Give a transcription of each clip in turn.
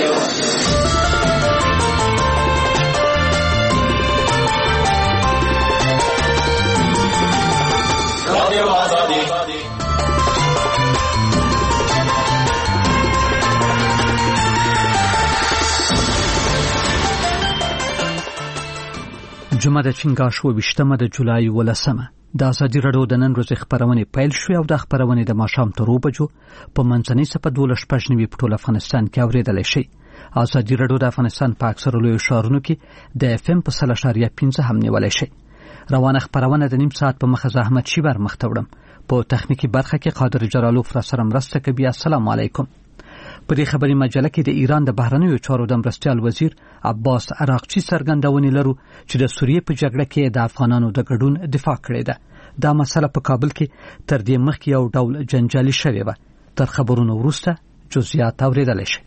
جمعه د چنګاښ 28 د جولای 18 د ازادي راډیو د نن ورځې خبرونه پیل شوې او د خبرونه د ماښام تر 2 بجو په منځنۍ صفه 12:15 په ټول افغانستان کې اوریدل شي. ازادي راډیو د افغانستان په اکثر لوی ښارونو کې د FM په 0.15 هم نیولای شي. روانه خبرونه د نیم ساعت په مخه زحمت شي بر مختوړم په تخنیکی برخه کې قادر جلالو فر سره مرسته کوي. السلام علیکم. په دې خبري مجله کې د ایران د بهرنیو چارو د مرستیال وزیر عباس عراقچی څرګندونې لرو چې د سوریې په جګړه کې د افغانانو د ګډون دفاع کړې ده. دا مسله په کابل کې تر دې مخکې یو ډول جنجالي شوې وه. تر خبرونو وروسته جزئیات اوریدل شي.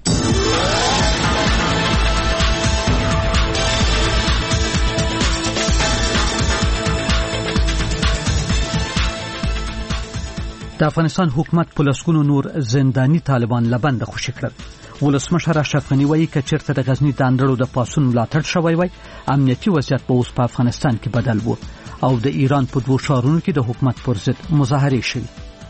د افغانستان حکومت په لسګونو نور زنداني طالبان لبند خوشي کړل. ولسمشر اشرف غنی وایي چې چیرته د غزنی د اندړو د پاسون ملاتړ شوی وای امنیتي وضعیت په اوس په افغانستان کې بدل وو او د ایران په دوه ښارونو کې د حکومت پر ضد مظاهرې شوې.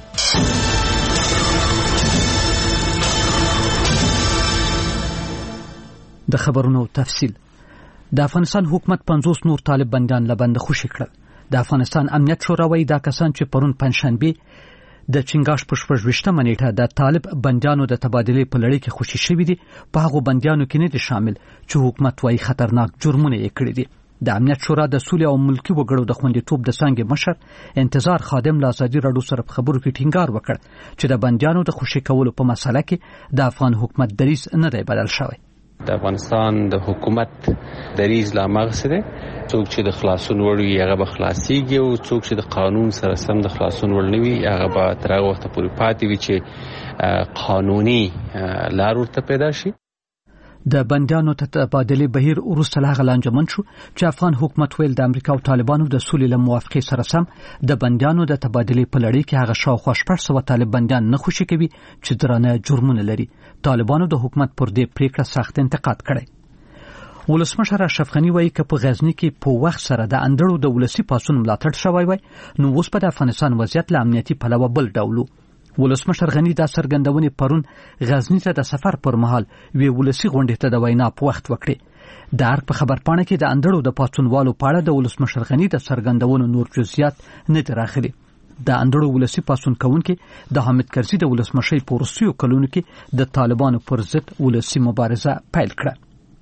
د خبرونو تفصیل. د افغانستان حکومت 50 نور طالب بندیان لبند خوشي کړل. د افغانستان امنیت شورا وایي دا کسان چې پرون پنځشنبه د چنګاښ په 28 نیټه د طالب بندیانو د تبادلې په لړۍ کې خوشي شوی دي. په هغه بندیانو کې نه دي شامل چې حکومت وايي خطرناک جرمونه یې کړی دي. د امنیت شورا د سولې او ملکی وګړو د خوندیتوب د څنګه مشر انتظار خادم له ازادي راډیو سره په خبرو کې ټینګار وکړ چې د بندیانو د خوشي کولو په مسله کې د افغان حکومت دریځ نه دی بدل شوی. د افغانستان د حکومت دریځ لا مغسره څوک چې د خلاصون وړي هغه به خلاصيږي او څوک چې د قانون سره سم د خلاصون وړ نوي هغه به تر هغه وخت پورې پاتې وي چې قانوني لار ورته پیدا شي. د بندیانو ته تبادلې بهیر وروسته لا غلانجمن شو چې افغان حکومت ویل د امریکا او طالبانو د سولې له موافقې سره سم د بندیانو د تبادلې په لړۍ کې هغه شاوخوا 800 طالب بندیان نه خوشي کوي چې درانه جرمونه لري. طالبانو د حکومت پر دې پریکړه سخت انتقاد کړی. ولسمشر اشرف غنی وایي چې په غزنی کې په وخت سره د اندړو د ولسی پاسون ملاتړ شوی وای نو اوس په افغانستان وضعیت له امنیتي پلوه بل ډول. ولسمشر غنی دا څرګندونې پرون غزنی ته د سفر پر مهال وی ولسی غونډې ته د وینا په وخت وکړي. د ارګ په خبرپاڼه کې د اندړو د پاسونوالو په اړه د ولسمشر غنی د څرګندونو نور جزئیات نه دي راغلي. د اندړو ولسی پاسون کوونکي د حامد کرزي د ولسمشي په وروستیو کلونو کې د طالبانو پر ضد ولسی مبارزه پیل کړه.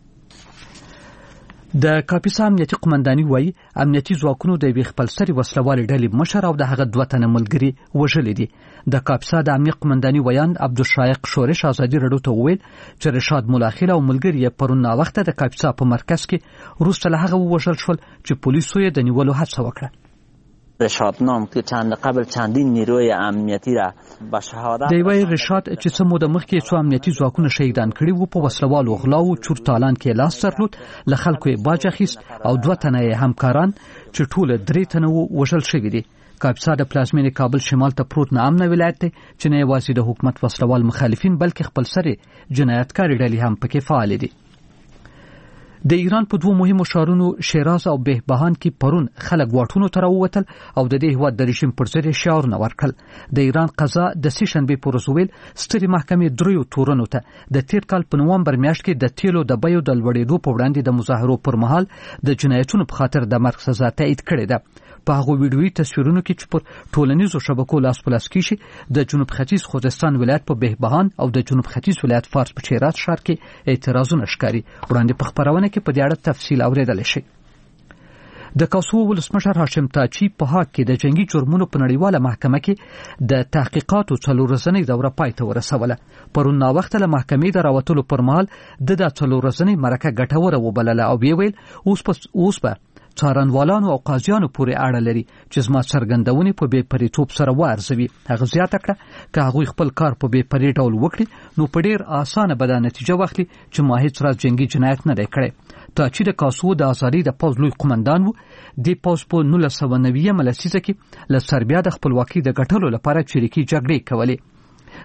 د کاپیسا امنیتي قومنداني وایي امنیتي ځواکونو د وی خپلسري وسلوال ډلې مشر او د هغه دوه تنه ملګري وژلي دي. د کاپیسا د امنیتي قومنداني ویان عبدالشایق شورش ازادي راډیو ته وویل چې رشاد ملاخیل او ملګري پرون وخت د کاپیسا په مرکز کې وروسته له هغه وژل شول چې پولیسو یې د نیولو هڅه وکړه. رشاد نام که قبل چندین نیروی امنیتی را به شهادت دی وای رشاد چې څه موده مخکې څو امنیتي ځواکونه شهیدان کړي وو په وسلوالو غلاو چورتالان کې لاس درلود له خلکو یې باج اخیست او دوه تنه همکاران چې ټول 3 تنه وژل شوي دي. کاپیسا د پلازمینې کابل شمال ته پروت ناامنه ولایت دی چې نه یوازې د حکومت وسلوال مخالفین بلکې خپلسري جنایتکار ډلې هم پکې فعال دي. د ایران په دوه مهمو ښارونو شیراز او بهبهان کې پرون خلک واټونو ته راووتل او د دې هیواد د رژیم پر ضد شعارونه ورکړل. د ایران قضا د سې شنبې پر ورځ ویل سترې محکمې دریو تورنو ته د تیر کال په نومبر میاشت کې د تیلو د بیو د لوړېدو په وړاندې د مظاهرو پر مهال د جنایتونو په خاطر د مرګ سزا تایید کړې ده. په هغه ویډیويي تصویرونو کې چې پر ټولنیزو شبکو لاس په لاس کې شي د جنوب ختیځ خوزستان ولایت په بهبهان او د جنوب ختیځ ولایت فارس په شیراز ښار کې اعتراضونه ښکاري. وړاندې په خبرونه کې په دې اړه تفصیل اوریدل شي. د کوسوو ولسمشر هاشم تاچی په هاګ کې د جنگي جرمونو په نړیواله محکمه کې د تحقیقاتو 4 ورځنۍ دوره پای ته ورسوله. پرون وخت له محکمې د راوتلو پر مهال د 4 ورځنۍ مرکه ګټوره وبلله او ویل اوس په څارنوالانو او قاضیانو پورې اړه لري چې زما څرګندونې په بې پریتوب سره وارزوي. هغه زیاته کړه که هغوی خپل کار په بې پرې ډول وکړي نو په ډیر اسانه به دا نتیجه واخلي چې ما هیڅ راز جنگي جنایت نه دی کړی. تاچی د کوسوو د ازادۍ د پوز لوی قومندان وو. د پوز په 1990 لسیزه کې له سربیا د خپلواکۍ د ګټلو لپاره چریکي جګړې کولې.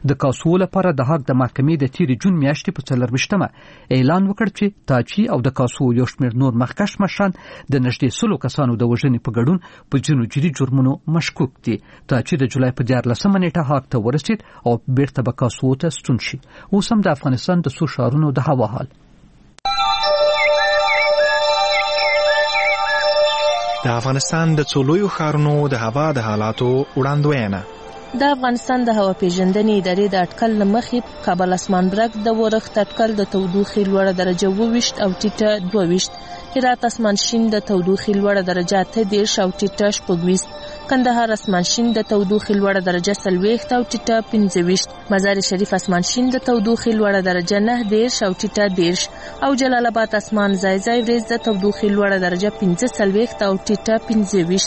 د کاسو لپاره د حق د محکمې د تیر جون میاشتې په 24مه اعلان وکړ چې تاچی او د کاسو یو شمېر نور مخکښ مشران د نږدې 100 کسانو د وژنې په ګډون په جنو جدي جرمونو مشکوک دي. تاچی د جولای په 14مه نیټه حق ته ورسید او بیرته به کاسو ته ستون شي. اوس هم د افغانستان د څو ښارونو د هوا حال. د افغانستان د څو لویو ښارونو د هوا د حالاتو وړاندوینه. د افغانستان د هوا پیژندنې ادارې د اټکل مخې کابل اسمان برګ د ورښت اټکل د تودوخې لوړه درجه 22 او ټیټه 22، هرات اسمان شین د تودوخې لوړه درجه 13 او ټیټه 26، کندهار اسمان شین د تودوخې لوړه درجه 40 او ټیټه 25، مزار شریف اسمان شین د تودوخې لوړه درجه 9 او ټیټه 10، او جلال آباد اسمان ځای ځای ورځ د تودوخې لوړه درجه 15 او ټیټه 25.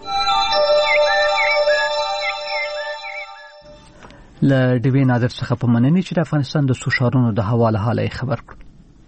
له ډیوی نادر څخه په مننې چې د افغانستان د څو ښارونو د هوا له حاله خبر کړ.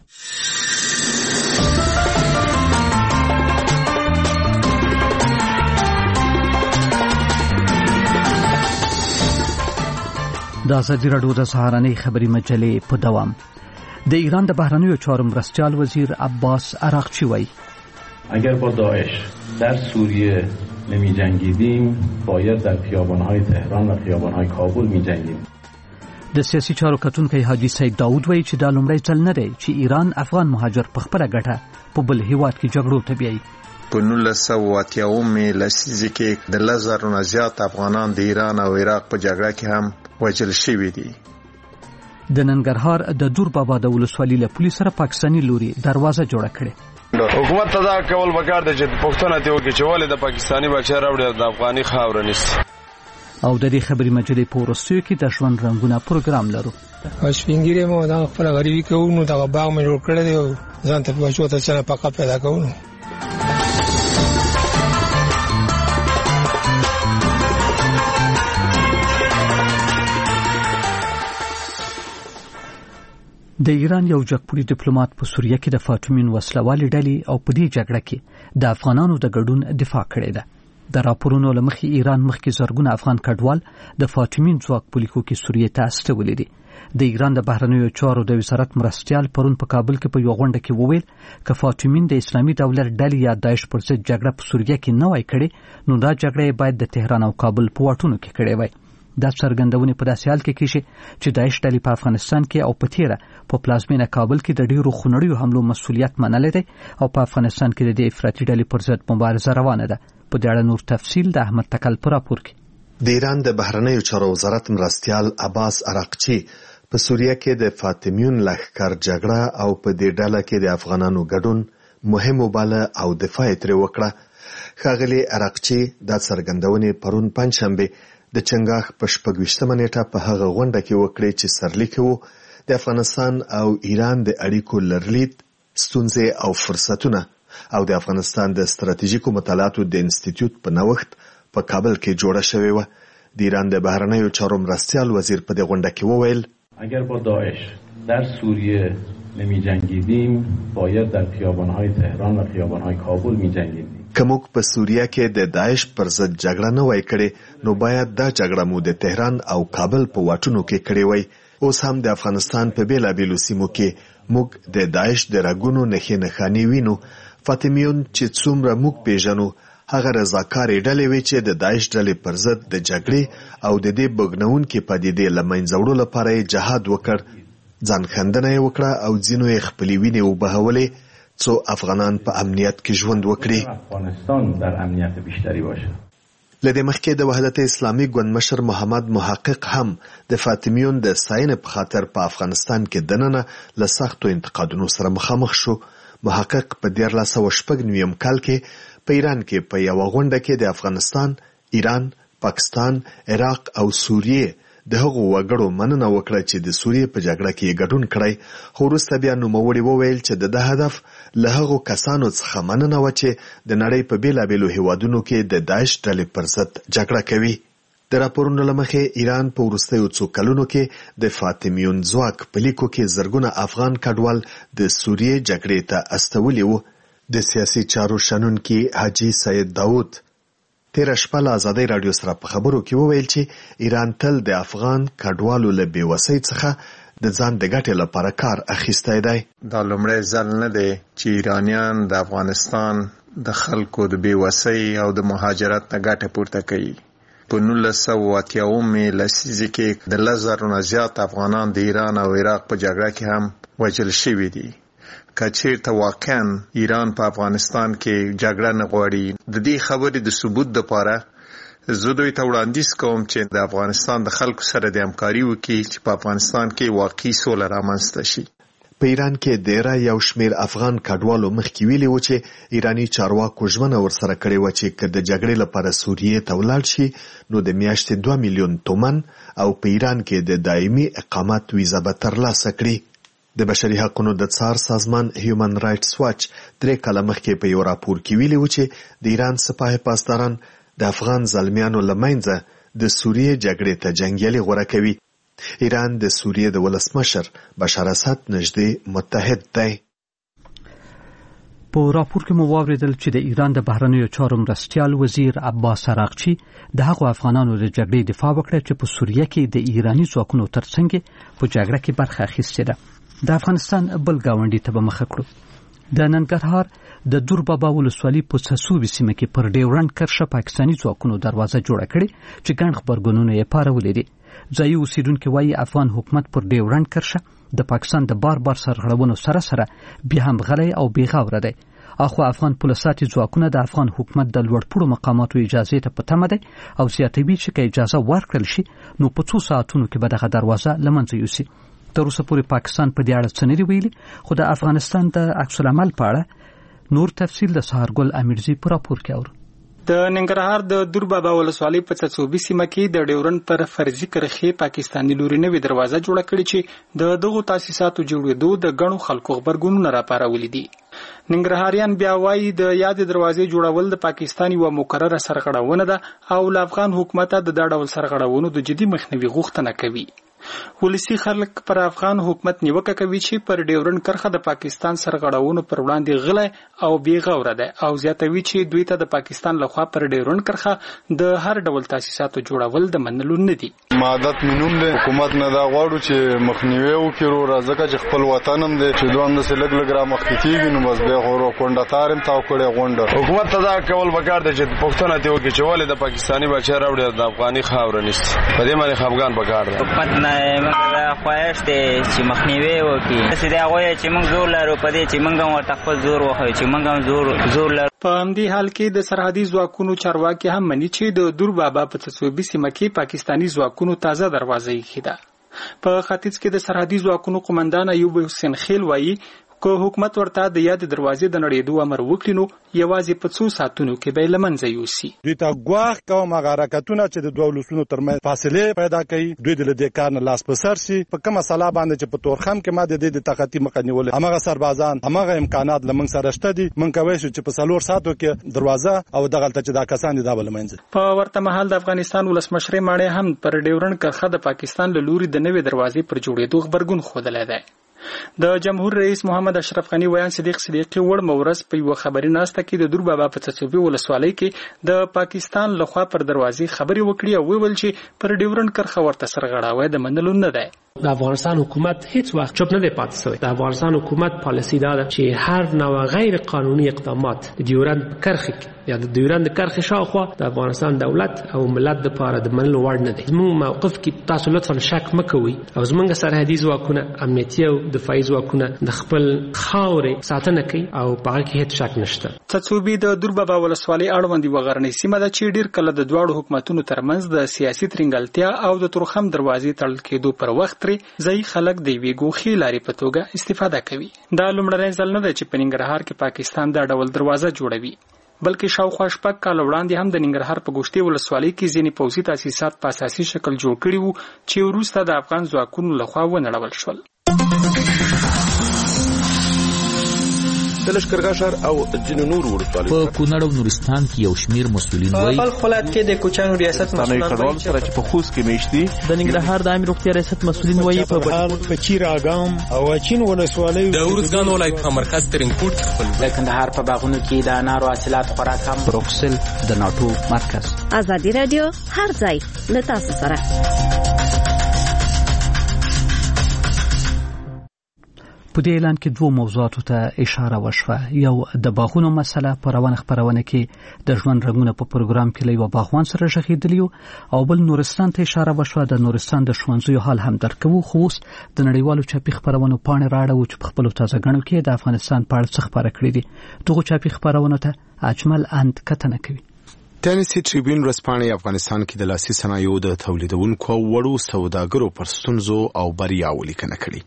د ازادي راډیو د سهارنۍ خبري مجلې په دوام. د ایران د بهرنیو چارو مرستیال وزیر عباس عراقچی وایي اگر با داعش در سوریه نمی جنگیدیم باید در خیابان‌های تهران و خیابان‌های کابل می جنگیدیم. د سیاسي چارو کتونکي حاجی سید داود وایي چې دا لومړی ځل نه دی چې ایران افغان مهاجر په خپله ګټه په بل هیواد کې جګړو ته بیایي. په 1980 لسیزه کې د 1000 نه زیات افغانان د ایران او عراق په جګړه کې هم وژل شوي دي. د ننګرهار د دور بابا د ولسوالۍ له پولیس سره پاکستاني لوري دروازه جوړه کړې. حکومت ته دا کول پکار دی چې پښتون ته وکړي چې ولې د پاکستاني بچی راوړي د افغاني خاور نیسي. او د دې خبري مجلې په ورستیو کې د ژوند رنگونه پروګرام لرو. شپینګری مو دا خپل غریبي کوو نو دا باغ مې جوړ کړی دی ځان ته بچو ته څنګه پکا پیدا کوو. د ایران یو جګپوړي ډیپلوماټ په سوریه کې د فاطمین وسلوالې ډلې او په دې جګړه کې د افغانانو د ګډون دفاع کړې ده. د راپورونو له مخې ایران مخکې زرګونه افغان کډوال د فاطمین ځواک په لیکو کې سوریه ته استولي دي. د ایران د بهرنیو چارو د وزارت مرستیال پرون په کابل کې په یو غونډه کې وویل چې فاطمین د اسلامي دولت ډلې یا داعش پر ضد جګړه په سوریه کې نه وای کړې نو دا جګړه باید د تهران او کابل په واټونو کې کړې وای. دا څرګندونه په داسې حال کې کیږي چې داعش ډلې په افغانستان کې او په تیره په پلازمینه کابل کې د ډیرو خونړیو حملو مسؤلیت منلې ده او په افغانستان کې د دې افراطي ډلې پر ضد مبارزه روانه ده. په دې اړه نور تفصیل د احمد تکل پر راپور کې. د ایران د بهرنیو چارو وزارت مرستیال عباس عراقچی په سوریه کې د فاطمیون لښکر جګړه او په دې ډله کې د افغانانو ګډون مهم وباله او دفاع ترې وکړه. ښاغلي عراقچی دا څرګندونه پرون پنځشنبه د چنګاښ په 26مه نیټه په هغه غونډه کې وکړې چې سرلیک وو د افغانستان او ایران د اړیکو لرلید ستونزې او فرصتونه او د افغانستان د ستراتیژیکو مطالعاتو د انسټیټیوټ په نوښت په کابل کې جوړه شوې و. د ایران د بهرنیو چارو مرستیال وزیر په دې غونډه کې وویل اگر با داعش در سوریه نمی جنگیدیم باید در خیابان‌های تهران و خیابان‌های کابل می جنگیدیم. کومک په سوریه کې د داعش پر ضد جګړه نه وای کړې نو باید دا جګړه مو د تهران او کابل په واټونو کې کړې وای. اوس هم د افغانستان په بیلابیلو سیمو کې موږ د داعش د رګونو نښې نښانې وینو. فاطمیون چې څومره موږ پیژنو هغه رضاکارې ډلې وي چې د داعش ډلې پر ضد د جګړې او د دې بګنونکې پدیدې له منځه وړلو لپاره یې جهاد وکړ. ځان خندنه یې وکړه او ځینو یې خپلې وینې وبهولې څو افغانان په امنیت کې ژوند وکړي. افغانستان در امنیت بیشتری باشه. لدې مخکې د وحدت اسلامي ګوند مشر محمد محقق هم د فاطمیون د ستاینې په خاطر په افغانستان کې دننه له سختو انتقادونو سره مخامخ شو. محقق په 1996 کال کې په ایران کې په یو غونډه کې د افغانستان، ایران، پاکستان، عراق او سوریه د هغو وګړو مننه وکړه چې د سوریه په جګړه کې ګډون کړی. خو وروسته بیا نوموړي وویل چې د هدف له هغو کسانو څخه مننه و چې د نړۍ په بیلابیلو هیوادونو کې د داعش ډلې پر ضد جګړه کوي. د راپورونو له مخې ایران په وروستیو څو کلونو کې د فاطمیون ځواک په لیکو کې زرګونه افغان کډوال د سوریه جګړې ته استولي وو. د سیاسي چارو شنونکي حاجی سید داود د تیر شپه له ازادۍ رادیو سره په خبرو کې وویل چې ایران تل د افغان کډوالو له بېوسۍ څخه د ځان د ګټې لپاره کار اخیستی دی. دا لومړی ځل نه دی چې ایرانیان د افغانستان د خلکو د بېوسۍ او د مهاجرت نه ګټه پورته کوي. په 1980 لسیزه کې د 10,000 نه زیات افغانان د ایران او عراق په جګړه کې هم وژل شوي دي. که چیرته واقعا ایران په افغانستان کې جګړه نه غواړي، د دې خبرې د ثبوت لپاره زه دوی ته وړاندیز کوم چې د افغانستان د خلکو سره د همکاري وکړي چې په افغانستان کې واقعي سوله رامنځته شي. په ایران کې ډیره یو شمیر افغان کډوالو مخکې ویلي و چې ایرانی چارواکو ژمنه ورسره کړې و چې که د جګړې لپاره سوریې ته ولاړ شي نو د میاشتې 2 میلیون تومن او په ایران کې د دایمي اقامت ویزه به ترلاسه کړي. د بشري حقوقو د څار سازمان هیومن رائټس واچ 3 کاله مخکې په یو راپور کې ویلي و چې د ایران سپاه پاسداران د افغان زلمیانو له منځه د سوریې جګړې ته جنګیالي غوره کوي. ایران د سوریې د ولسمشر بشار اسد نږدې متحد دی. په راپور کې مو واوریدل چې د ایران د بهرنیو چارو مرستیال وزیر عباس عراقچی د هغو افغانانو د جګړې دفاع وکړه چې په سوریه کې د ایرانی ځواکونو ترڅنګ په جګړه کې برخه اخیستې ده. د افغانستان بل گاونډي ته به مخه کړو. د ننګرهار د دوربابا ولسوالۍ په څڅوبي سیمه کې پر ډیورنډ کرښه پاکستاني ځواکونو دروازه جوړه کړې چې ګڼ خبرګونونه یې پارولې دي. ځایي اوسیدونکو وايي افغان حکومت پر ډیورنډ کرښه د پاکستان د بار سرغړونو سره بیا هم غلی او بې غوره دی. اخو افغان پولیساتي ځواکونه د افغان حکومت د لوړپوړو مقاماتو اجازه ته په تمه دي او زیاتوي چې اجازه ورکړل شي نو په 2 ساعتونو کې به دغه دروازه لمنځه یوسي. تر اوسه پورې پاکستان په دې اړه څه نه دی ویلي، خو د افغانستان د عکس العمل په اړه نور تفصیل د سهارګل امیرزي په راپور کې اورو. د ننګرهار د دوربابا ولسوالۍ په څڅوبي سیمه کې د ډیورنډ پر فرضي کرښې پاکستاني لوري نوې دروازه جوړه کړې چې د دغو تاسیساتو جوړېدو د ګڼو خلکو خبرګونونه راپارولي دي. ننګرهاریان بیا وایي د یاد دروازې جوړول د پاکستان یو مقرره سرغړونه ده او له افغان حکومت د دا ډول سرغړونو د جدي مخنیوي غوښتنه کوي. ولسی خلک پر افغان حکومت نیوکه کوي چې پر ډیورنډ کرښه د پاکستان سرغړونو پر وړاندې غلی او بې غوره ده او زیاتوي چې دوی ته د پاکستان لخوا پر ډیورنډ کرښه د هر ډول تاسیساتو جوړول د منلو نه دي. عادت مينون له حکومت نه دا غواړو چې مخنیوي وکړو راځکه چې خپل وطن هم دی چې دوه د سلګ لګ را مخکېږي نو بس به غوړو کونډه تارم تاو کړي غونډه حکومت ته دا کول وکړ چې پښتون ته وکړي چې ولې د پاکستاني بچی راوړي د افغاني خاور نشي په دې باندې خفګان وکړ حکومت نه موږ خواهش دي چې مخنیوي وکړي چې دا غوړي چې موږ زور لرو په دې چې موږ ورته خپل زور وخوي چې موږ هم زور لرو. په همدې حال کې د سرحدي ځواکونو چارواکي هم مني چې د دوربابا په څڅوبي سیمه کې پاکستاني ځواکونو تازه دروازه ایښې ده. په ختیځ کې د سرحدي ځواکونو قومندان ایوب حسین خیل وایي که حکومت ورته د یاد دروازې د نړېدو امر وکړي نو یوازې په 2 ساعتونو کې به لمنځه یوسي. دوی ته ګواښ کوم هغه حرکتونه چې د دوه ولسونو ترمنځ فاصله پیدا کوي دوی د دې کار نه لاس په سر شي. په کومه مسله باندې چې په تورخم کې ماده د تقاطی مخه نیول همغه سربازان همغه امکانات لمن سره شته دي من کوي چې په 4 ساعتو کې دروازه او دغه ته چې دا کسان دي دا لمنځه. په ورته مهال د افغانستان ولسمشر ماړې هم پر ډیورنډ کرښه د پاکستان له لوري د نوې دروازې پر جوړېدو خبرګون خوده دی. د جمهور رئیس محمد اشرف غنی ویان صدیق صدیقی وړ مورز په یو خبري ناسته کې د دوربابا په څڅوبي ولسوالۍ کې د پاکستان لخوا پر دروازې خبري وکړي او ویل چې پر ډیورنډ کرښه ورته سرغړاوی د منلو نه دی. د افغانستان حکومت هیڅ وخت چوپ نه دی پاتې شوی. د افغانستان حکومت پالیسی دا ده چې هر نوع غیر قانوني اقدامات د ډیورنډ کرښې یا د ډیورنډ کرښې شاوخوا د افغانستان دولت او ملت لپاره د منلو وړ نه دی. زموږ موقف کې تاسو لطفا شک مکوئ او زموږ سرحدي ځواکونه امنیتي او دفاعي ځواکونه د خپل خاورې ساتنه کوي او په هغه کې هیڅ شک نشته. څڅوبي د دوربابا ولسوالۍ اړوند یوه غرنۍ سیمه ده چې ډیر کله د دواړو حکومتونو ترمنځ د سیاسي ترنګلتیا او د تورخم دروازې تړل کېدو پر وخت ځای خلک د یوې ګوښې لارې په توګه استفاده کوي. دا لومړنی ځل نه دی چې په ننګرهار کې پاکستان دا ډول دروازه جوړوي بلکې شاوخوا 6 کاله وړاندې هم د ننګرهار په ګوشتي ولسوالۍ کې ځینې پوځي تاسیسات په اساسي شکل جوړ کړي وو چې وروسته د افغان ځواکونو لخوا ونړول شول. د لشکرګاه ښار او ځینو نورو ولسوالیو په کونړ او نورستان کې یو شمیر مسؤلین وایي په بلخ ولایت کې د کوچانو ریاست مسؤلین وایي چې په خوست کې میشتي د ننګرهار د عامه روغتیا ریاست مسؤلین وایي په بهار په چیر اګام او اچین ولسوالیو د ورزګان ولایت په مرکز ترینکوټ خپل د کندهار په باغونو کې د انارو حاصلات خورا کم بروکسل د ناتو مرکز ازادي رادیو هر ځای له تاسو سره. په دې اعلان کې دوه موضوعاتو ته اشاره وشوه. یو د باغونو مسله په روانه خبرونه کې د ژوند رنگونه په پروګرام کې له باغوان سره شخیدلی او بل نورستان ته اشاره وشوه. د نورستان د ښوونځیو حال هم درکو خو اوس د نړیوالو چاپی خبرونو پاڼې راړو چې په خپل تازه غنو کې د افغانستان په اړه څه خبره کړې دي. دغه چاپی خبرونه ته اجمل اند کتنه کوي. تینسی ټریبیون ورځپاڼې افغانستان کې د لاسي صنایعو د تولیدونکو وړو سوداګرو پر ستونزو او بریاوو لیکنه کړې.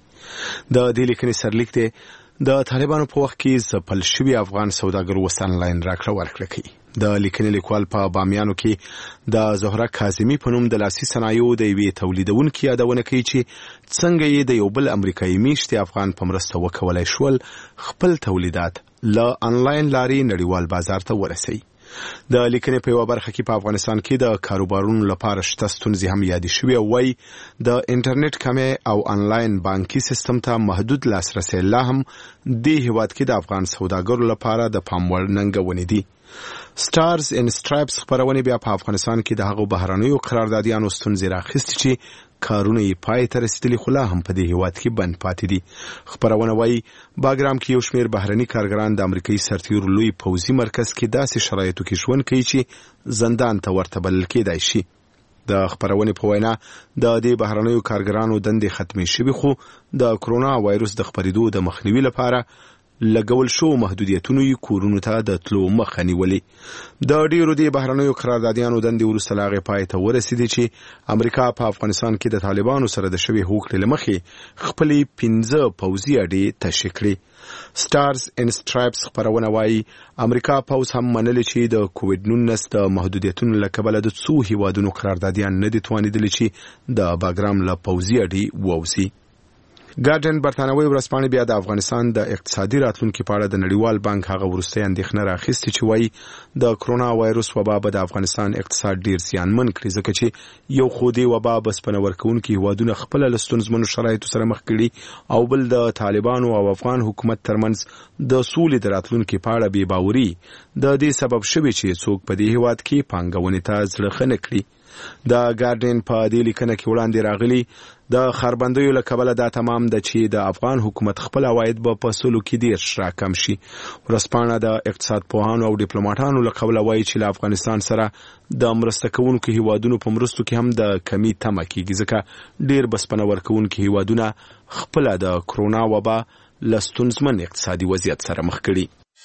د دې لیکنې سرلیک دی د طالبانو په وخت کې ځپل شوي افغان سوداګرو وس انلاین راکړه ورکړه کوي. د لیکنې لیکوال په بامیانو کې د زهره کاظمی په نوم د لاسي صنایعو د یوې تولیدونکو یادونه کوي چې څنګه یې د یو بل امریکایي میشتي افغان په مرسته وکولای شول خپل تولیدات له انلاین لارې نړیوال بازار ته ورسوي. د لیکنې په یو برخه کې په افغانستان کې د کاروبارونو لپاره شته ستونزې هم یاد شوي او وايي د انټرنیټ کمې او انلاین بانکي سیستم ته محدود لاسرسي لا هم د هیواد کې د افغان سوداګرو لپاره د پام وړ ننګونې دي. سټارز ان سټرایپس خبرونه بیا په افغانستان کې د هغو بهرنیو قراردادیانو ستونزې راخستې چې کارونه یې پای ته رسیدلي خو لا هم په دې هیواد کې بند پاتې دي. خبرونه وایي باګرام کې یو شمیر بهرني کارګران د امریکایي سرتیرو لوی پوځي مرکز کې داسې شرایطو کې ژوند کوي چې زندان ته ورته بلل کېدای شي. د خبرونې په وینا د دې بهرنیو کارګرانو دندې ختمې شوي خو د کرونا وایروس د خپرېدو د مخنیوي لپاره لګول شو محدودیتونو یې کورونو ته د تلو مخه نیولې. د ډیرو د بهرنیو قراردادیانو دندې وروسته لا غي پای ته ورسېدې چې امریکا په افغانستان کې د طالبانو سره د شوي هوکړې لمخې خپلې 15 پوځي اډې تشکیل کړې. سټارز ان سټرایپس خبرونه وایي امریکا پوځ هم منلي چې د کووډ 19 د محدودیتونو له کبله د څو هیوادونو قراردادیان نه دي توانیدلي چې د باګرام له پوځي اډې ووځي. ګارډن برتانوي ورځپاڼې بیا د افغانستان د اقتصادي راتلونکو په اړه د نړیوال بانک هغه وروستۍ اندېښنه راخیستې چې وایي د کرونا وایروس وبا به د افغانستان اقتصاد ډیر زیانمن کړي ځکه چې یو خو دې وبا بسپنه ورکوونکي هیوادونه خپل له ستونزمنو شرایطو سره مخ کړي او بل د طالبانو او افغان حکومت ترمنځ د سولې د راتلونکو په اړه بې باوري د دې سبب شوی چې څوک په دې هیواد کې پانګونې ته زړه ښه نه کړي. د ګارډن په دې لیکنه کې وړاندې راغلي د خربندویو له کبله دا تمام ده چې د افغان حکومت خپل عواید به په سلو کې 10 راکم شي. ورځپاڼه د اقتصاد پوهانو او ډیپلوماټانو له کبله وایي چې له افغانستان سره د مرسته کوونکو هیوادونو په مرستو کې هم د کمی تمه کیږي ځکه ډیر بسپنه ورکوونکو هیوادونه خپل د کرونا وبا له ستونزمن اقتصادي وضعیت سره مخ کړي.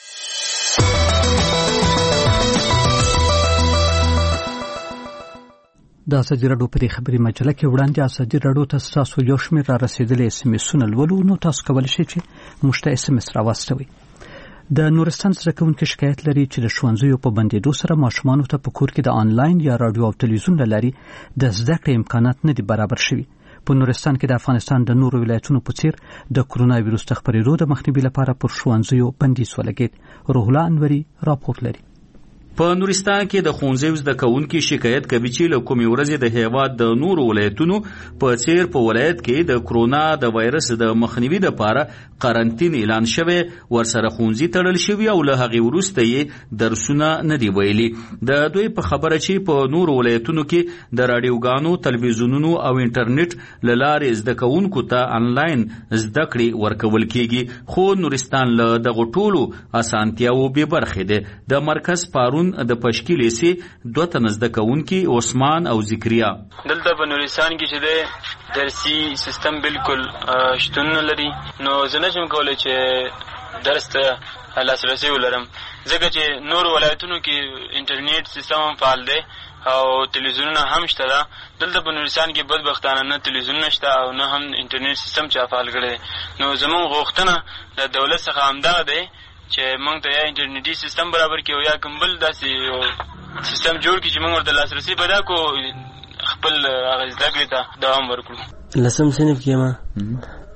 د ازادي راډیو په خبري مجله کې وړاندې ازادي راډیو ته تاسو یو شمېر را رسیدلې SMS-ونه لولو نو تاسو کولی شئ چې موږ ته SMS راواستوئ. د نورستان زده کوونکي شکایت لري چې د ښوونځیو په بندېدو سره ماشومانو ته په کور کې د آنلاین یا راډیو او تلویزیون له لارې د زده کړې امکانات نه دي برابر شوي. په نورستان کې د افغانستان د نورو ولایتونو په څیر د کرونا وایروس د خپرېدو د مخنیوي لپاره پر ښوونځیو بندیز ولګېد. روح الله انوري راپور لري. په نورستان کې د ښوونځیو زده کوونکي شکایت کوي چې له کومې ورځې د هیواد د نورو ولایتونو په څیر په ولایت کې د کرونا د وایرس د مخنیوي لپاره قرنطین اعلان شوی ورسره ښوونځي تړل شوي او له هغې وروسته یې درسونه نه دي ویلي. د دوی په خبره چې په نورو ولایتونو کې د راډیوګانو تلویزیونونو او انټرنیټ له لارې زده کوونکو ته آنلاین زده کړې ورکول کیږي خو نورستان له دغو ټولو اسانتیاوو بې برخې دی. د مرکز پارون د پشکیلې سي دوه تنه زده کوونکي عثمان او ذکریا دلته په نورستان کې چې د درسي سیستم بالکل شتون نه لري نو زه نشم کولی چې درس ته لاسرسی ولرم ځکه چې نور ولایتونو کې انټرنیټ سیستم هم فعال دی او تلویزیونونه هم شته ده. دلته په نورستان کې بدبختانه نه تلویزیون شته او نه هم انټرنیټ سیستم چا فعال کړی دی. نو زموږ غوښتنه د دولت څخه همدغه دی چې موږ ته یا انټرنیټي سیستم برابر کړي او یا کوم بل داسې سیستم جوړ کړي چې موږ ورته لاسرسی پیدا کړو خپل هغه زده کړې ته دوام ورکړو. لسم صنف کې ما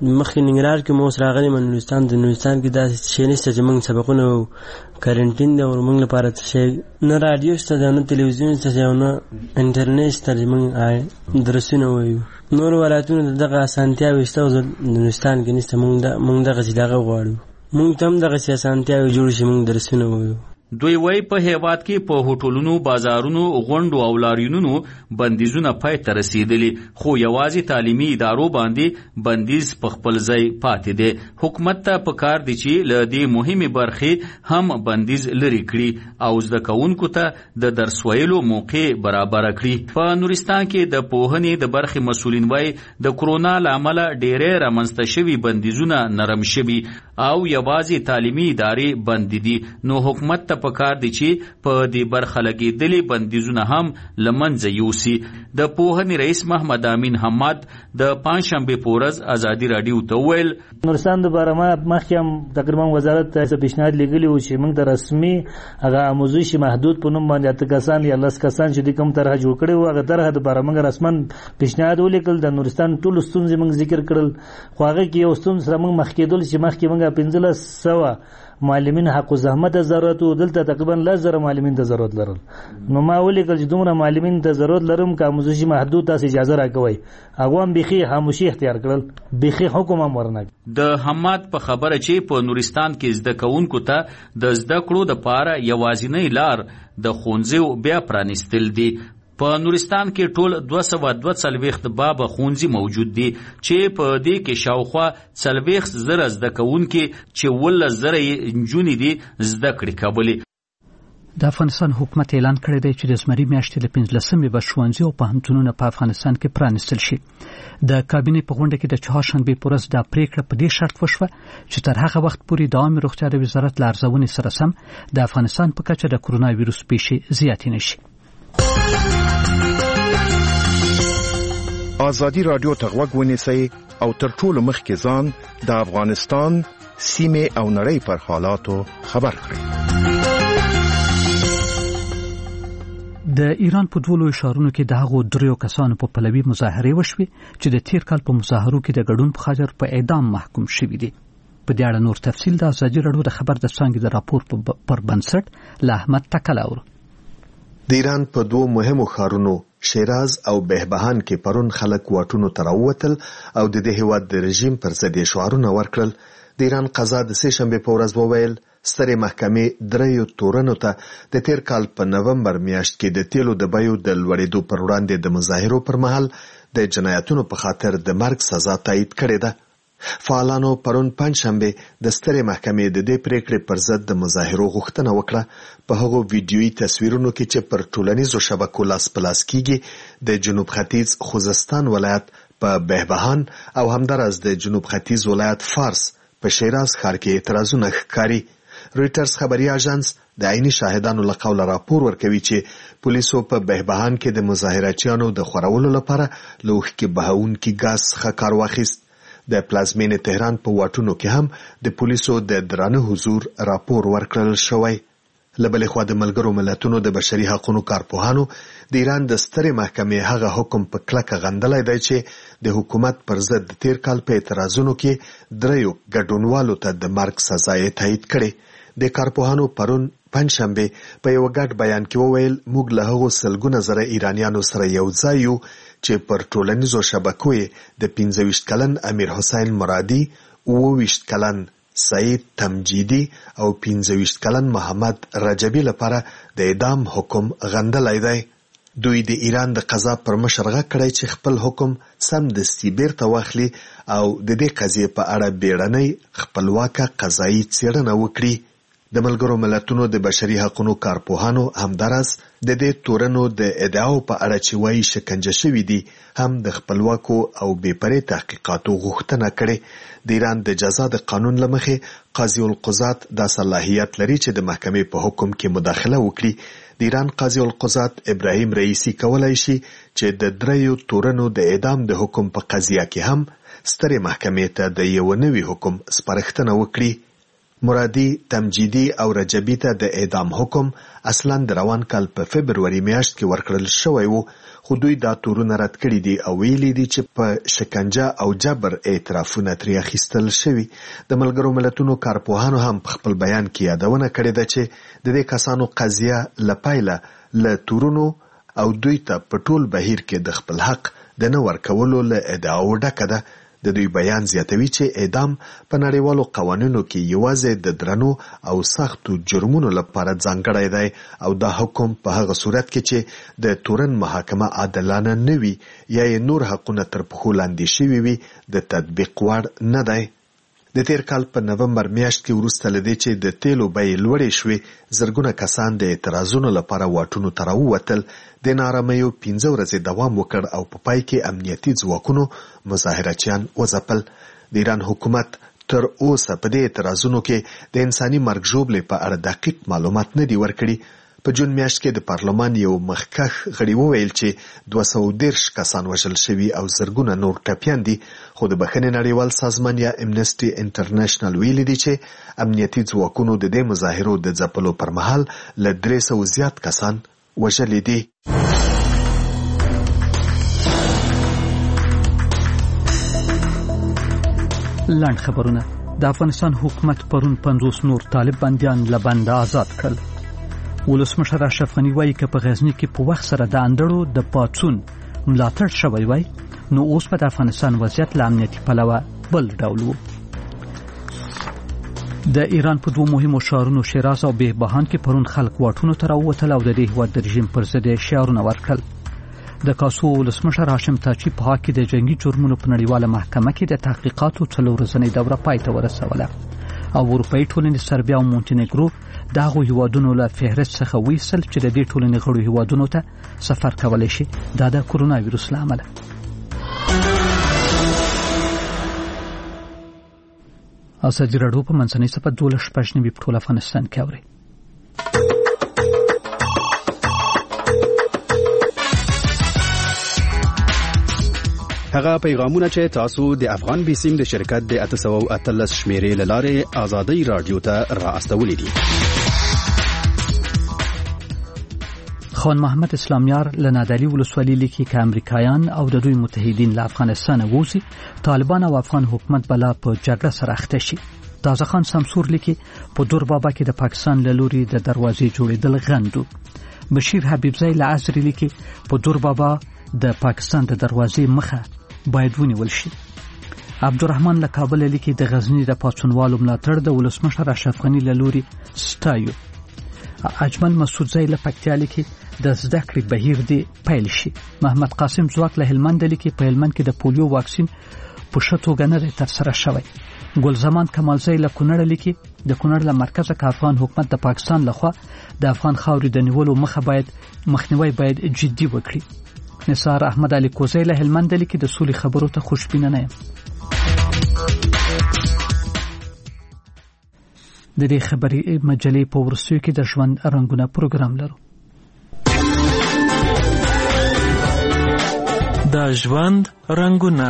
مخکې ننګرهار کې مو اوس راغلی نورستان د نورستان کې داسې شی نشته چې موږ سبقونه کارنټین دی او موږ لپاره څه شی نه رادیو شته نه تلویزیون شته او نه انټرنیټ شته چې موږ درسونه وایو. نور ولایتونو دغه اسانتیاوې شته او د نورستان کې نشته. موږ دغسې دغه غواړو، موږ ته هم دغسې اسانتیاوې جوړ شي، موږ درسونه وایو. دوی وای په هیواد کې په هوټلونو، بازارونو، غونډو او لاریونونو بندیزونه پای ته رسیدلي، خو یوازې تعلیمي ادارو باندې بندیز په خپل ځای پاتې دی. حکومت ته پکار دی چې له دې مهمې برخې هم بندیز لري کړي او زده کوونکو ته د درس ویلو موقع برابر کړي. په نورستان کې د پوهنې د برخې مسؤلین وای د کرونا له امله ډېرې رامنځته شوي بندیزونه نرم شوي او یوازې تعلیمي ادارې بند دي. نو حکومت ته پکار دی چې په دې برخه لګېدلې بندیزونه هم له منځه یوسي. د پوهنې رئیس محمد امین حماد د پنجشنبې په ورځ ازادي راډیو ته وویل نورستان د باره ما مخکې هم تقریبا وزارت ته پیشنهاد لیږلی و چې موږ د رسمي هغه آموزش محدود په نوم باندې 8 کسان یا 10 کسان چې د کوم طرحه جوړ کړی و هغه طرحه دپاره موږ رسما پیشنهاد ولیکل. د نورستان ټولو ستونزې موږ ذکر کړل، خو هغه کې یو ستونزه سره موږ مخ کېدل چې مخکې موږ 1500 معلمین حق و زحمت ضرورت و دلته تقریبا 10,000 معلمین ته ضرورت لرل. نو ما ولیکل چې دومره معلمین ته ضرورت لرم که آموزشي محدود تاسو اجازه راکوئ. هغه هم بیخي خاموشي اختیار کړل، بیخي حکم هم ورنه. د حماد په خبره چې په نورستان کې زده کوونکو ته د زده کړو دپاره یوازینۍ لار د ښوونځیو بیا پرانیستل دي. په نورستان کې ټول 242 بابه ښوونځي موجود دي چې په دې کې شاوخوا 40,000 زده کوونکي چې 11,000 نجونې دي زده کړې کولې. د افغانستان حکومت اعلان کړی دی چې د زمري میاشتې له 15مې به ښوونځي او پوهنتونونه په افغانستان کې پرانیستل شي. د کابینې په غونډه کې د چهارشنبې په ورځ دا پریکړه په دې شرط وشوه چې تر هغه وخت پورې د عامه روغتیا د وزارت له ارزونې سره سم د افغانستان په کچه د کرونا ویروس پیښې زیاتې نشي. ازادي رادیو ته غوږ ونیسئ او تر ټولو مخکې ځان د افغانستان سیمې او نړۍ پر حالاتو خبر کړئ. د ایران په 2 ښارونو کې د هغو 3 کسانو په پلوي مظاهرې وشوې چې د تیر کال په مظاهرو کې د ګډون په خاطر په اعدام محکوم شوي دي. په دې اړه نور تفصیل د ازادي رادیو د خبر د څانګې د راپور پر بنسټ له احمد تکل اورو. د ایران په 2 مهمو ښارونو شیراز او بهبهان کې پرون خلک واټونو ته راووتل او د دې هیواد د رژیم پر ضد شعارونه ورکړل. د ایران قضا د سه شنبه په ورځ وویل سترې محکمې 3 تورنو ته د تیر کال په نومبر میاشت کې د تیلو د بیو د لوړېدو پر وړاندې د مظاهرو پر مهال د جنایتونو په خاطر د مرګ سزا تایید کړې ده. فعالانو پرون پنجشنبه د سترې محکمې د دې پریکړې پر ضد د مظاهرو غوښتنه وکړه. په هغو ویډیويي تصویرونو کې چې پر ټولنیزو شبکو لاس پلاس کیږي د جنوب ختیځ خوزستان ولایت په بهبهان او همدارس د جنوب ختیځ ولایت فارس په شیراز ښار کې اعتراضونه ښکاري. رویټرز خبري اژانس د عیني شاهدانو له قوله راپور ورکوي چې پولیسو په بهبهان کې د مظاهراتچیانو د خورولو لپاره له اوښکې بهونکي ګاز څخه کار واخیست. د پلازمینې تهران په واټونو کې هم د پولیسو د درانه حضور راپور ورکړل شوی. له بلې خوا د ملګرو ملتونو د بشري حقوقو کارپوهانو د ایران د سترې محکمې هغه حکم په کلکه غندلی دی چې د حکومت پر ضد د تیر کال په اعتراضونو کې 3 ګډونوالو ته د مرګ سزا یې تایید کړې. د کارپوهانو پرون پنجشنبه په یو ګډ بیان کې وویل موږ له هغو سلګونه زره ایرانیانو سره یو ځای یو چې پر ټولنیزو شبکو د 25 کلن امیر حسین مرادي، 29 کلن سعید تمجیدی او 15 کلن محمد رجبی لپاره د اعدام حکم غندلی دی. دوی د ایران د قضا پر مشر غږ کړی چې خپل حکم سمدستي بیرته واخلي او د دې قضیې په اړه بیړنۍ خپلواکه قضایي څېړنه وکړي. د ملګرو ملتونو د بشري حقوقو کارپوهانو همدارس د دې تورنو د ادعاو په اړه چې وایي شکنجه شوي دي هم د خپلواکو او بې پرې تحقیقاتو غوښتنه کړې. د ایران د جزا د قانون له مخې قاضي القضات دا صلاحیت لري چې د محکمې په حکم کې مداخله وکړي. د ایران قاضي القضات ابراهیم رئیسی کولای شي چې د 3 تورنو د اعدام د حکم په قضیه کې هم سترې محکمې ته د یو نوي حکم سپارښتنه وکړي. مرادي، تمجیدي او رجبي ته د اعدام حکم اصلا د روان کال په فبروري میاشت کې ورکړل شوی وو، خو دوی دا تورونه رد کړي دي او ویلي دي چې په شکنجه او جبر اعترافونه ترې اخیستل شوي. د ملګرو ملتونو کارپوهانو هم په خپل بیان کې یادونه کړې ده چې د دې کسانو قضیه له پیله له تورونو او دوی ته په ټول بهیر کې د خپل حق د نه ورکولو له ادعاو ډکه ده. د دوی بیان زیاتوي چې اعدام په نړیوالو قوانینو کې یوازې د درنو او سختو جرمونو لپاره ځانګړی دی او دا حکم په هغه صورت کې چې د تورن محاکمه عادلانه نه وي یا یې نور حقونه تر پښو لاندې شوي وي د تطبیق وړ نه دی. د تیر کال په نومبر میاشت کې وروسته لدې چې د تیلو بیې لوړې شوې، زرګونه کسان د اعتراضونو لپاره واټونو ته راووتل. د ناارامیو 15 ورځې دوام وکړ او په پای کې امنیتي ځواکونو مظاهرچیان وځپل. د ایران حکومت تر اوسه په دې اعتراضونو کې د انساني مرګ ژوبلې په اړه دقیق معلومات نه دي ورکړي. په جون میاشت کې د پارلمان یو مخکښ غړي وویل چې 230 کسان وژل شوي او زرګونه نور ټپیان دي، خو د بخښنې نړیوال سازمان یا امنسټي انټرنیشنل ویلي دي چې امنیتي ځواکونو د دې مظاهرو د ځپلو پر مهال له 300 زیات کسان وژلي دي. لاند خبرونه. د افغانستان حکومت پرون 50 نور طالب بندیان له بنده آزاد کړل. ولسمشر اشرف غنی وایي چې په غزنی کې په وخت سره د اندړو د پاتون ملاتړ شوی وای، نو اوس په افغانستان وضعیت له امنیتي پلوه بل ډول وو. د ایران په دوه مهمو ښارونو شیراز او بهبهان کې پرون خلک واټونو ته راووتل او د دې هیواد د رژیم پر ضد شعارونه ورکړل. د کاسو ولسمشر هاشم تاجی په حق د جنگي جرمونو په نړیواله محکمه کې د تحقیقاتو 4 ورځنۍ دوره پای ته ورسوله او اروپאי ټولنې سربیا او مونټینګرو دغه هیوادونو له فهرست څخه ویسل چې د دې ټولنې غړو هیوادونو ته سفر کولای شي د کرونا وایروس له امله. ازادي راډیو په منځنۍ صفه 12 په ټول افغانستان کې اوري. هغه پیغامونه چې تاسو د افغان بیسیم د شرکت د 813 شمیرې لاره ازادي رادیو ته راستولې دي. خان محمد اسلامیار لنادلی ولسوالی لیکي چې امریکایان او د دوی متحدین له افغانستان ووزي، طالبان او افغان حکومت بلا په جګړه سره اخته شي. تازه خان سمسور لیکي په دور بابا کې د پاکستان له لوري د دروازې جوړېدل غندو. بشیر حبیبزی له عصر لیکي په دور بابا د پاکستان د دروازې مخه باید ونیول شي. عبدالرحمن له کابل لیکي د غزنی د پاتونوالو ملاتړ د ولسمشر اشرف غنی له لوري ستایو. اجمل مسعودزی له پکتیا لیکي د زده کړې بهیر دی پیل شي. محمد قاسم زواک له هلمند لیکي په هلمند کې د پولیو واکسین په ښه توګه نه دی ترسره شوی. ګلزمان کمالزی له کونړ لیکي د کونړ له مرکزه که افغان حکومت د پاکستان لخوا د افغان خاورې د نیولو مخنیوی باید جدي وکړي. نثار احمد علي کوزی له هلمند لیکي د سولې خبرو ته خوشبینه نه یم. د دې خبري مجلې په ورسوي کې د ژوند رنگونه پروګرام لرو. د ژوند رنگونه.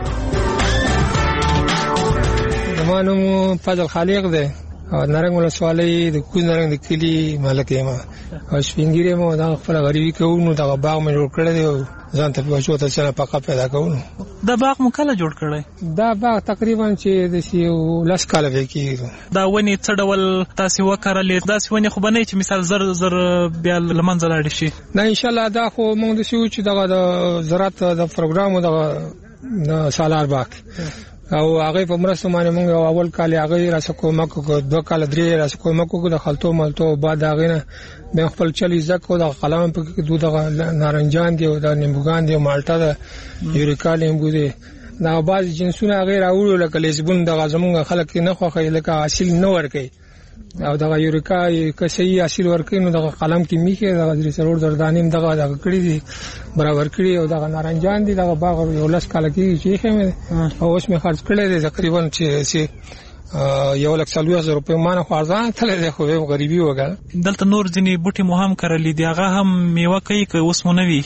زمانو فضل خالق دی او نارنګ ولسوالۍ د کوز نارنګ د کلی مالک یم او شپینګری مو دا خپل غریبي کوو. دا باغ مې جوړ کړی دی، ځان ته پوښتنه ته څنګه پکا پیدا کوو. دا باغ مو کله جوړ کړی؟ دا باغ تقریبا چې د سیو لاس کال وکړي. دا ونی څه ډول تاسو وکړلې؟ دا ونی خو بنې چې مثال زر بیا لمنځه لاړ شي. نه ان شاء الله دا خو موږ د سیو چې دا د زراعت د پروګرام د سالار باغ او هغه په مرسته باندې موږ اول کال هغه راسکو مکو 2 کال 3 راسکو مکو د خلطو ملتو بعد هغه نه به خپل چلی زکو د قلم په کې دوه نارنجان دی او د نیمبوګان دی او مالټا د یوریکا لیمبو دی. دا بعض جنسونه غیر اورو لکه لیزبون د غزمون خلک نه خوخه لکه اصل نه ورکي او د یوریکا که صحیح اصل ورکي نو د قلم کې میخه د غزري سرور دردانیم دغه کړی دی برابر کړی او د نارنجان دی دغه باغ یو لاس کال کې چې خمه او اوس می خرج کړی دی تقریبا چې 1,40,000 روپے مانه خارځان تل دی خو غریبي وګا. دلته نور ځنی بوټي مو هم کړلې دی، هغه هم میوه کوي که اوس مو نه ویخي؟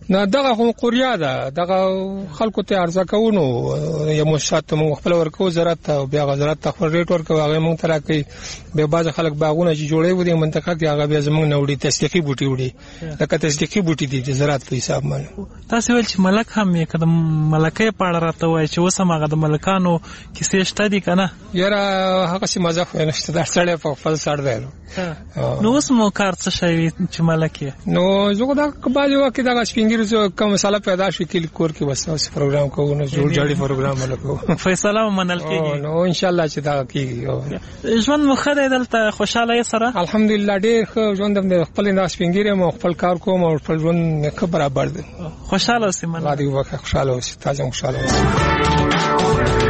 نه دغه هم قوریا ده دغه خلکو ته ارزه کوونو یو مشات موږ خپل ورکو زراعت او بیا غزرات خپل ریټ ورکو هغه موږ تر کوي به باز خلک باغونه چې جوړي و دي منطقه کې هغه بیا زموږ نوړي تصدیقي بوټي وړي لکه تصدیقي بوټي دي زراعت په حساب باندې تاسو ول چې ملک هم یې کده ملکه پاړه راته وای چې وسم هغه د ملکانو کیسې شته دي کنه یاره هغه سي مزه خو نشته دا سړی په خپل سر دی نو اوس مو کار څه شي چې ملکه نو زه دا کباجي وکي دا سپینګری زه کوم مساله پیدا شي کلی کور کې بس اوس پروګرام کوو نو جوړ جوړي پروګرام ولکو فیصله منل کېږي نو ان شاء الله چې دا کیږي ژوند مو خره دلته خوشاله سره الحمدلله ډېر ښه ژوند د خپل نه سپینګری مو خپل کار کوم او خپل ژوند نه برابر دي خوشاله اوسئ الله دې وکړي خوشاله اوسئ تاسو خوشاله اوسئ